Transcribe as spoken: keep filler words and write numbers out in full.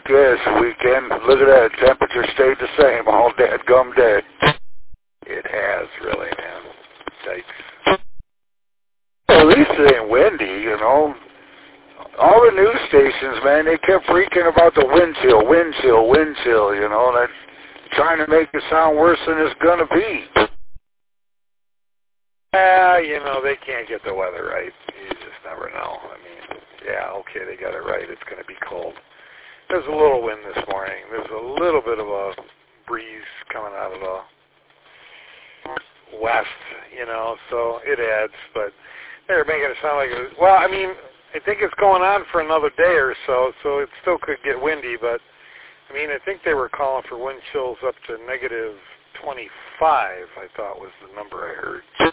this weekend. Look at that. Temperature stayed the same all day, gum day. It has, really, man. Yikes. Well, at least it ain't windy, you know. All the news stations, man, they kept freaking about the wind chill, wind chill, wind chill, you know, and trying to make it sound worse than it's going to be. Yeah, you know, they can't get the weather right. You just never know. I mean, yeah, okay, they got it right. It's going to be cold. There's a little wind this morning. There's a little bit of a breeze coming out of the west, you know, so it adds, but they're making it sound like it was, well, I mean, I think it's going on for another day or so, so it still could get windy, but, I mean, I think they were calling for wind chills up to negative twenty-five, I thought was the number I heard.